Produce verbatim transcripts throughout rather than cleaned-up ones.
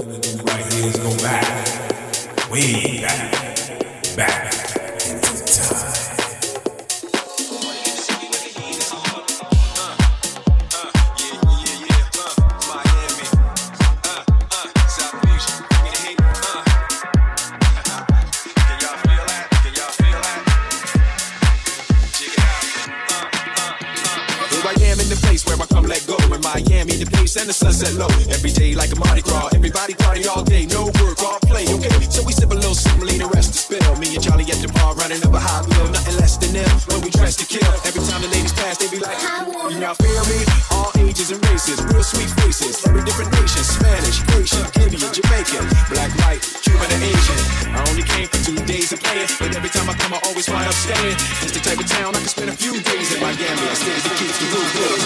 Right here is go back, way back, back into time. Miami, the pace and the sunset low. Every day like a Mardi Gras. Everybody party all day, no work, all play, okay? So we sip a little something, leave the rest to spill. Me and Charlie at the bar running up a high wheel. Nothing less than nil when we dress to kill. Every time the ladies pass, they be like, y'all feel me? All ages and races, real sweet faces. Every different nation, Spanish, Haitian, Indian, Jamaican, black, white, Cuban, and Asian. I only came for two days of playing, but every time I come, I always wind up staying. It's the type of town I can spend a few days in Miami. I stay to keep the roof good.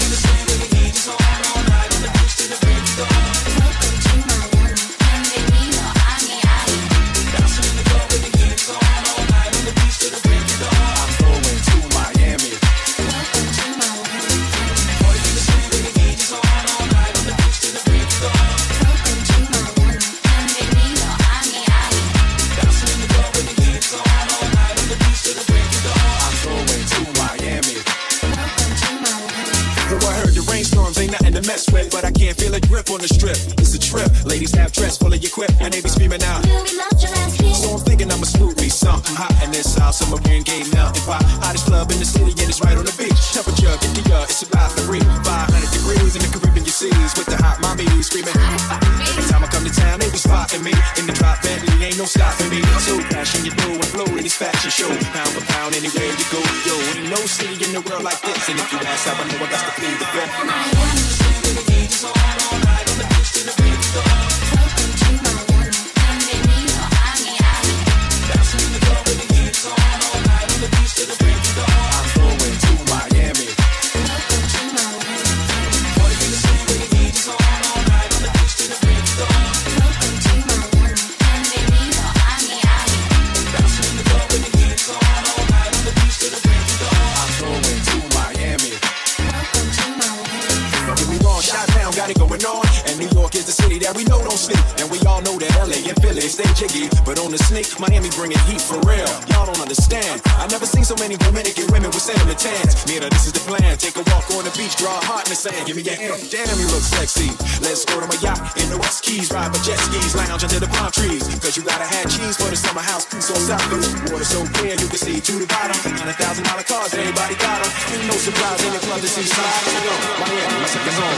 Mess with, but I can't feel a grip on the strip. It's a trip. Ladies have dress full of your quip, and they be screaming out. So I'm thinking I'ma smooth me something hot in this house. I'm a green gay mountain pot. Hottest club in the city, and it's right on the beach. Temperature, get the uh, it's about three, five hundred degrees in the Caribbean seas with the hot mommy screaming. Every time I come to town, they be spotting me in the drop Bentley. Ain't no stopping me. So passion, you know, and flow in this fashion show. Pound for pound, anywhere you go. Yo, ain't no city in the world like this. And if you ask how I know, I got to plead the fifth. All night on the beach to the break of dawn. Welcome to Miami, and baby, you know I'm Miami. Dancing in the club with the heat on. All night on the beach to the break of dawn. I'm going to Miami. Welcome to Miami. Party in the city with the heat on. All night on the beach to the break of dawn. Welcome to Miami, and baby, you know I'm Miami. Dancing in the club with the heat on. All night on the beach to the break of dawn. I'm going to Miami. Welcome to Miami. Don't get me wrong, shot down, got it going on. And New York is the city that we know don't sleep. And we all know that L A and Philly stay jiggy. But on the sneak, Miami bringing heat for real. Y'all don't understand. I never seen so many Dominican women with cinnamon tans. Mira, this is the plan. Take a walk on the beach, draw a heart in the sand. Give me your hand. Damn, you look sexy. Let's go to my yacht in the West Keys. Ride my jet skis, lounge under the palm trees. Cause you gotta have cheese for the summer house. Peace on South Beach. Water so clear, you can see to the bottom. Hundred thousand dollar cars, everybody got them. Ain't no surprise in the club to see slide. Miami, my second home.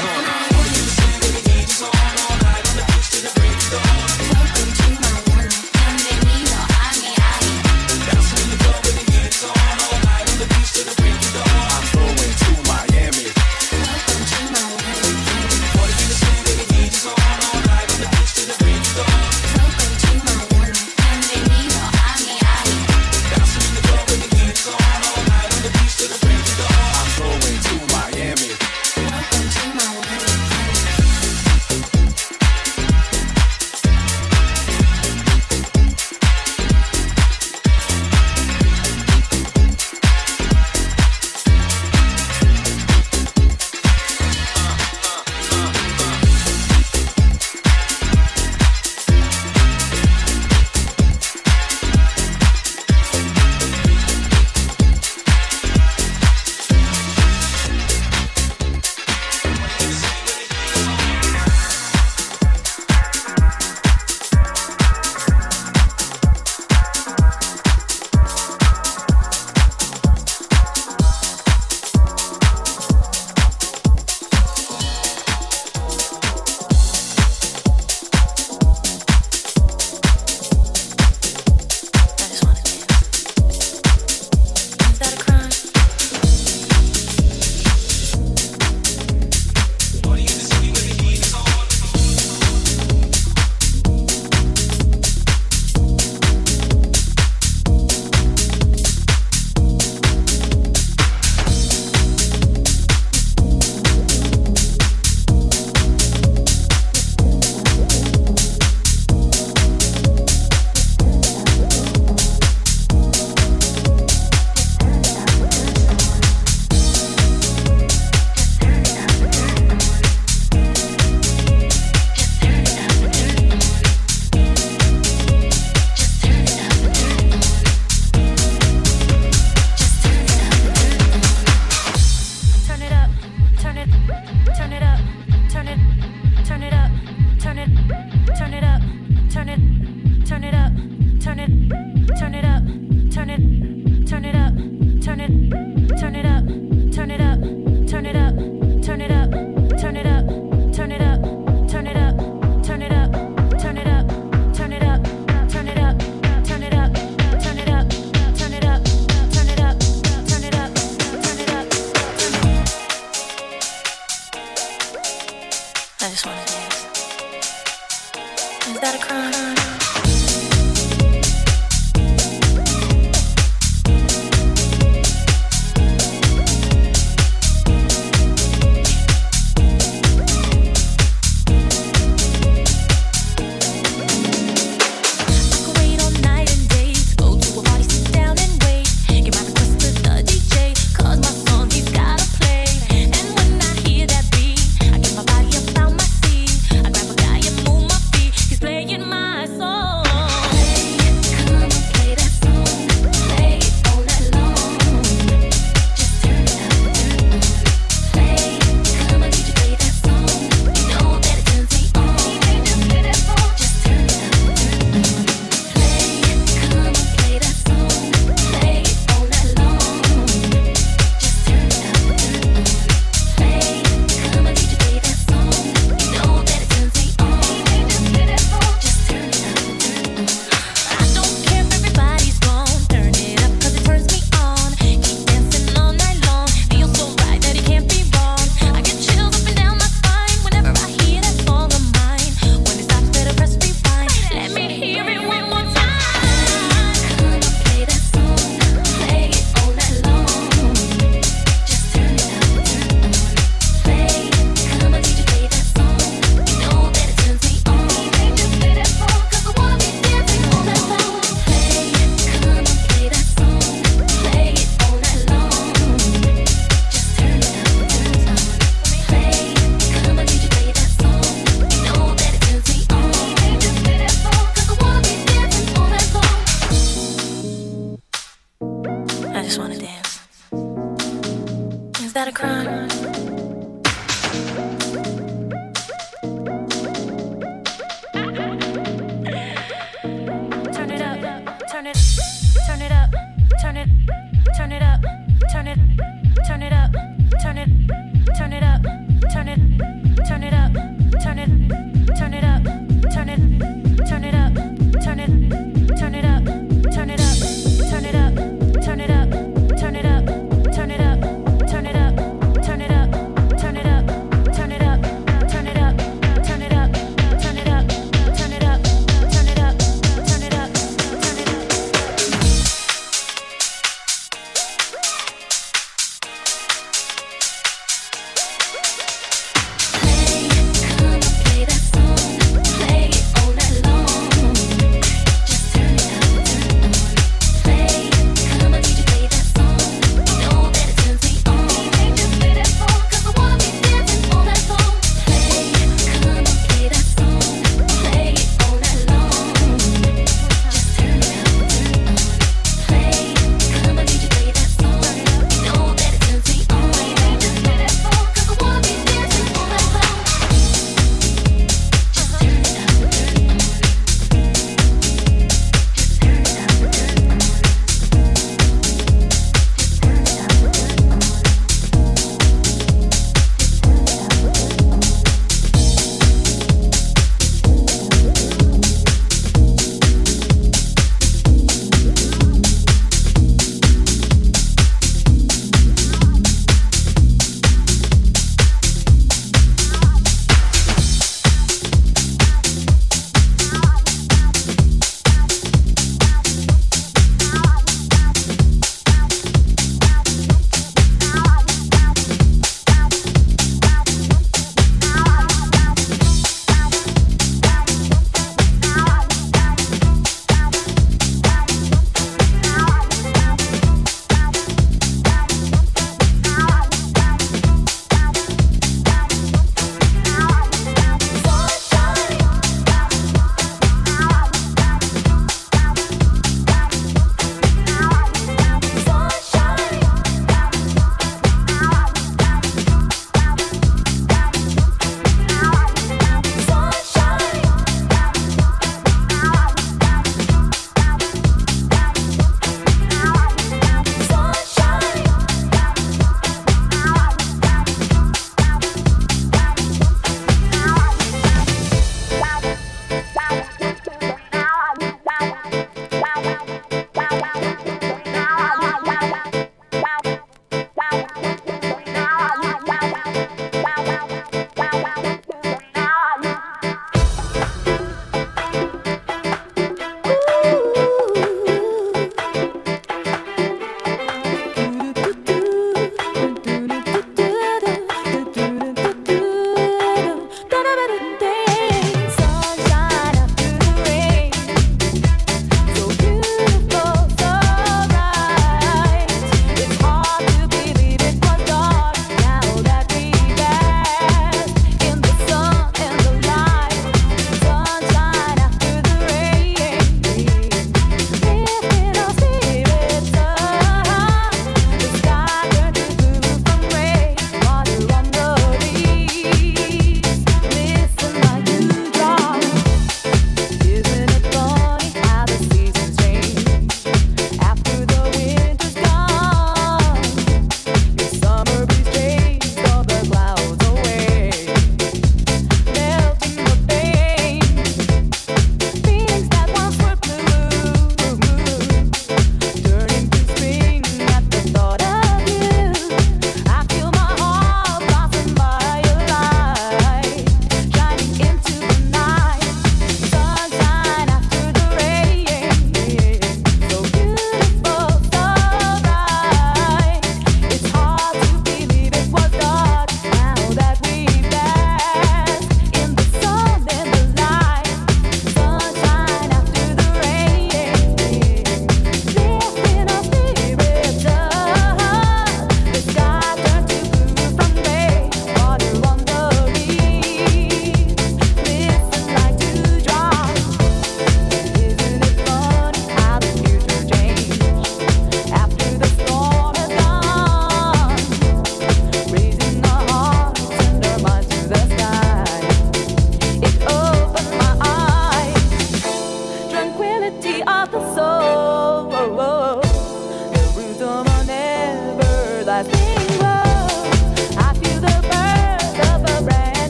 Turn it up, turn it up, turn it up, turn it up, turn it up.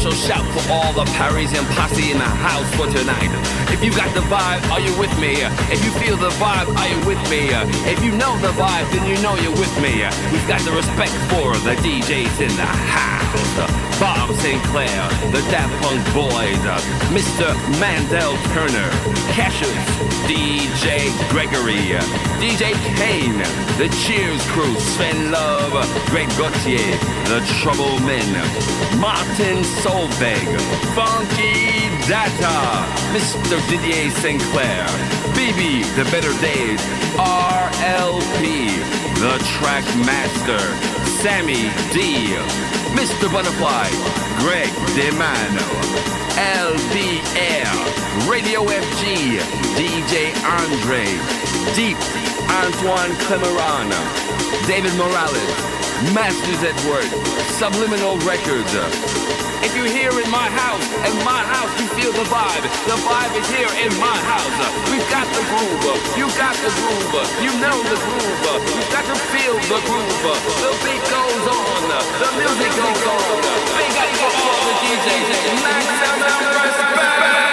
special shout for all the Parisian posse in the house for tonight. If you got the vibe, are you with me? If you feel the vibe, are you with me? If you know the vibe, then you know you're with me. We've got the respect for the D Js in the house. Bob Sinclair, the Daft Punk Boys, Mister Mandel Turner, Cassius, D J Gregory, D J Kane, the Cheers Crew, Sven Love, Greg Gauthier, the Trouble Men, Martin Solveig, Funky Data, Mister Didier Sinclair, B B, The Better Days, R L P, The Track Master, Sammy D, Mister Butterfly, Greg DeMano, L B L, Radio F G, D J Andre, Deep, Antoine Clemeron, David Morales, Masters at Work, Subliminal Records. If you're here in my house, in my house you feel the vibe. The vibe is here in my house. We've got the groove. You got the groove. You know the groove. You've got to feel the groove. The beat goes on. The music goes on. Big up for all the D Js. Maximum respect.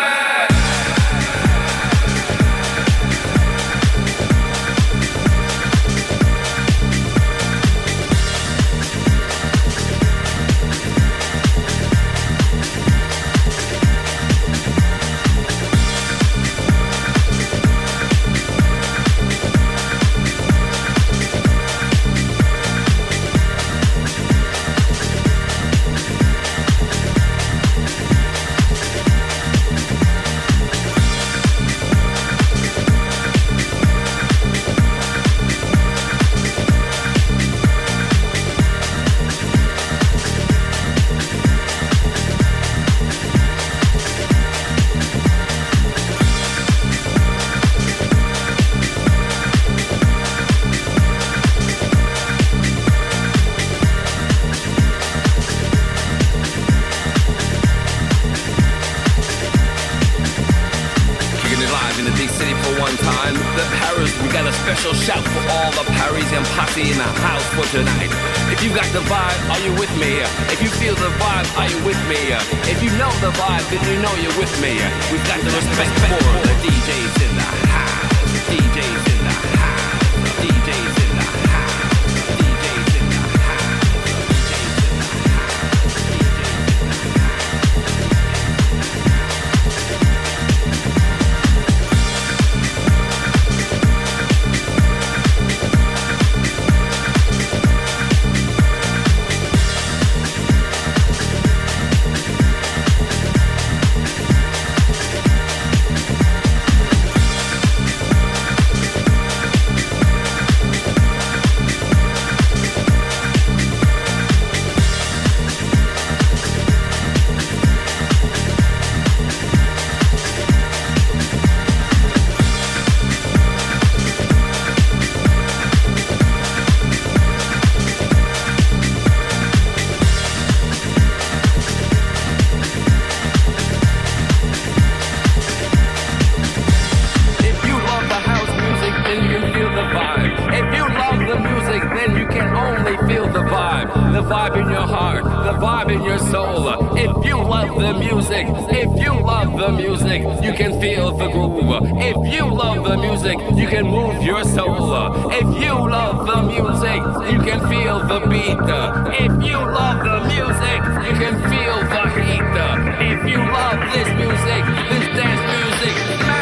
Shout for all the Parisian posse in the house for tonight. If you got the vibe, are you with me? If you feel the vibe, are you with me? If you know the vibe, then you know you're with me. We've got the respect for the D Js in the house. D Js in the house. D Js in the house. D Js in the house. If you love the music, you can move your soul. If you love the music, you can feel the beat. If you love the music, you can feel the heat. If you love this music, this dance music,